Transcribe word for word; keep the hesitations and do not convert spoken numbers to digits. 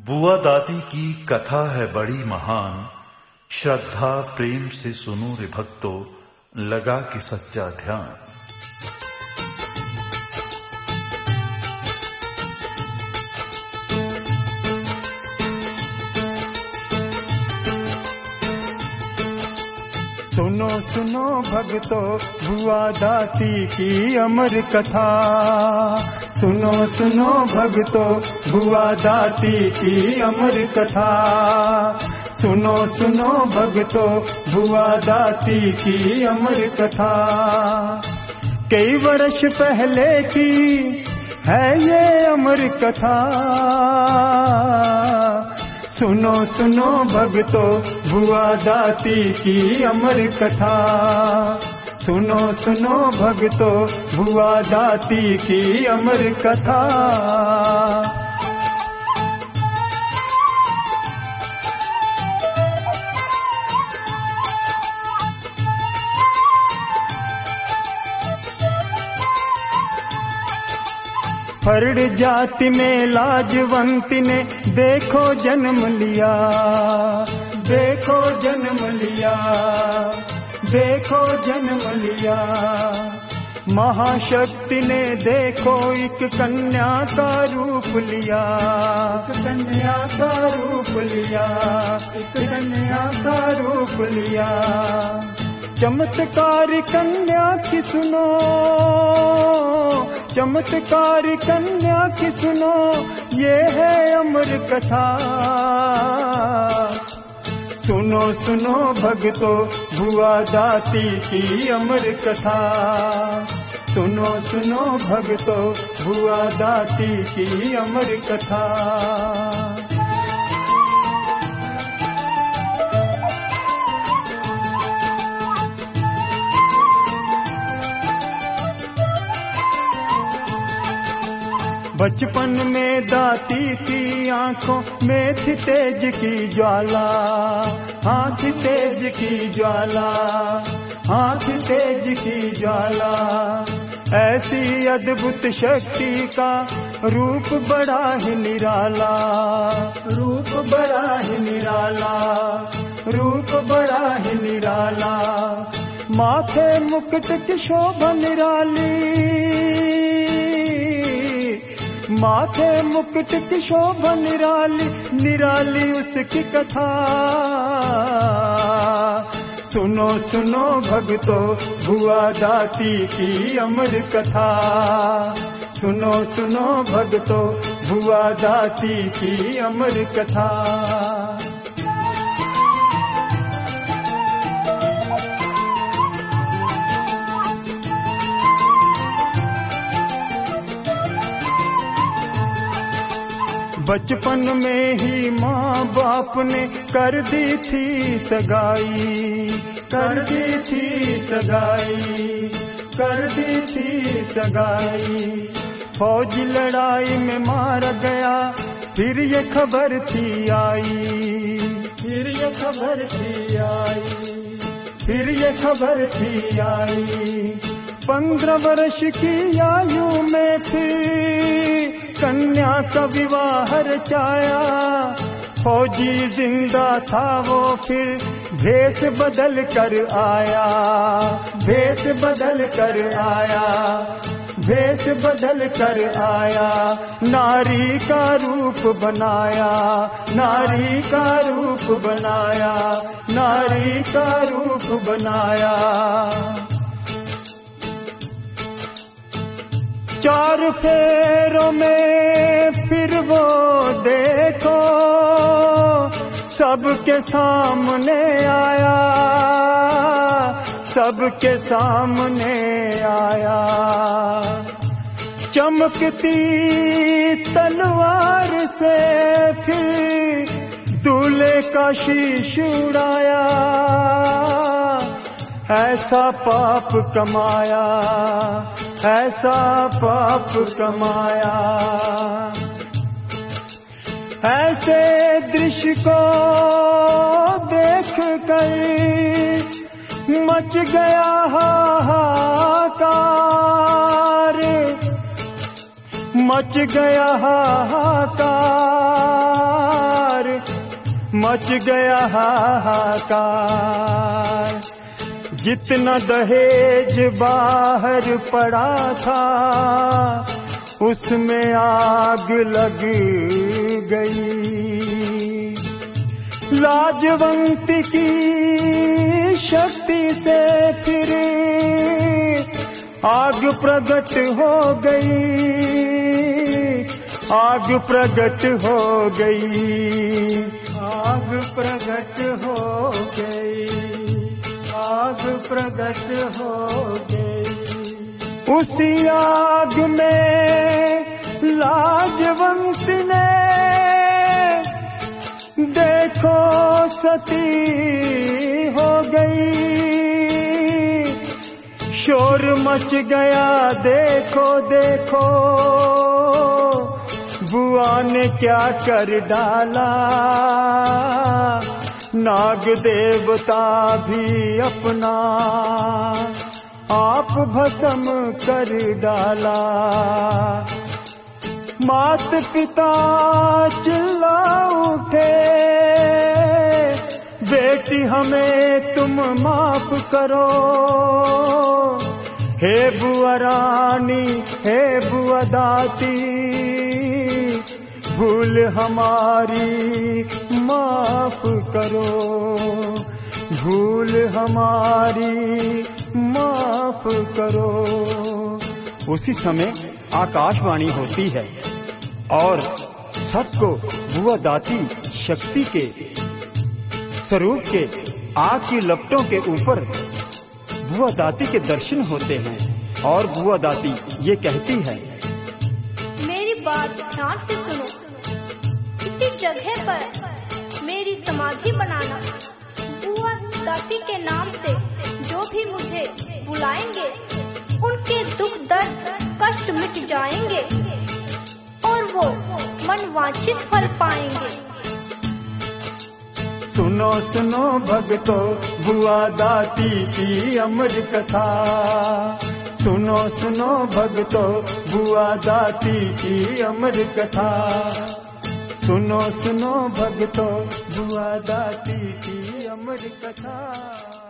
बुआ दादी की कथा है बड़ी महान, श्रद्धा प्रेम से सुनो रे भक्तो, लगा के सच्चा ध्यान। सुनो सुनो भक्तो बुआ दादी की अमर कथा, सुनो सुनो भक्तो बुआ दादी की अमर कथा, सुनो सुनो भक्तो बुआ दादी की अमर कथा। कई वर्ष पहले की है ये अमर कथा, सुनो सुनो भक्तो बुआ दादी की अमर कथा, सुनो सुनो भक्तो बुआ दादी की अमर कथा। फर्ड जाति में लाजवंती ने देखो जन्म लिया, देखो जन्म लिया, देखो जन्म लिया। महाशक्ति ने देखो एक कन्या का रूप लिया, एक कन्या का रूप लिया, एक कन्या का रूप लिया। चमत्कार कन्या की सुनो, चमत्कार कन्या की सुनो, ये है अमर कथा। सुनो सुनो भक्तो बुआ दादी की अमर कथा, सुनो सुनो भक्तो बुआ दादी की अमर कथा। बचपन में दादी की आंखों में थी तेज की ज्वाला, आंख तेज की ज्वाला, आंख तेज की ज्वाला। ऐसी अद्भुत शक्ति का रूप बड़ा ही निराला, रूप बड़ा ही निराला, रूप बड़ा ही निराला। माथे मुकुट की शोभा निराली, माथे मुकुट की शोभा निराली, निराली उसकी कथा। सुनो सुनो भक्तो बुआ दादी की अमर कथा, सुनो सुनो भक्तो बुआ दादी की अमर कथा। बचपन में ही माँ बाप ने कर दी थी सगाई, कर दी थी सगाई, कर दी थी सगाई। फौजी लड़ाई में मारा गया फिर ये खबर थी आई, फिर ये खबर थी आई, फिर ये खबर थी आई। पंद्रह वर्ष की आयु में फिर कन्या का विवाह रचाया। फौजी जिंदा था वो फिर भेष बदल कर आया, भेष बदल कर आया, भेष बदल कर आया। नारी का रूप बनाया, नारी का रूप बनाया, नारी का रूप बनाया। चार फेरों में फिर वो देखो सबके सामने आया, सबके सामने आया। चमकती तलवार से फिर दूल्हे का शीश उड़ाया। ऐसा पाप कमाया, ऐसा पाप कमाया। ऐसे दृश्य को देख कर मच गया हाहाकार, मच गया हाहाकार। मच गया हाहाकार। जितना दहेज बाहर पड़ा था उसमें आग लग गई। लाजवंत की शक्ति से फिर आग प्रगट हो गई, आग प्रगट हो गई, आग प्रगट हो गई, आग प्रगट हो गई। उसी आग में लाजवंत ने देखो सती हो गई। शोर मच गया देखो देखो, बुआ ने क्या कर डाला। नाग देवता भी अपना आप भस्म कर डाला। मात पिता चिल्ला उठे, बेटी हमें तुम माफ करो। हे बुआ रानी, हे बुआ दाती, भूल हमारी माफ करो, भूल हमारी माफ करो। उसी समय आकाशवाणी होती है और सबको बुआ दाती शक्ति के स्वरूप के आग की लपटों के ऊपर बुआ दाती के दर्शन होते हैं। और बुआ दाती ये कहती है, मेरी बात ध्यान से सुनो। इसी जगह पर मेरी समाधि बनाना। बुआ दाती के नाम से जो भी मुझे बुलाएंगे उनके दुख दर्द कष्ट मिट जाएंगे और वो मनवांछित फल पाएंगे। सुनो सुनो भक्तो बुआ दाती की अमर कथा। सुनो सुनो भक्तो बुआ दाती की अमर कथा। सुनो सुनो भक्तो बुआ दाती की अमर कथा।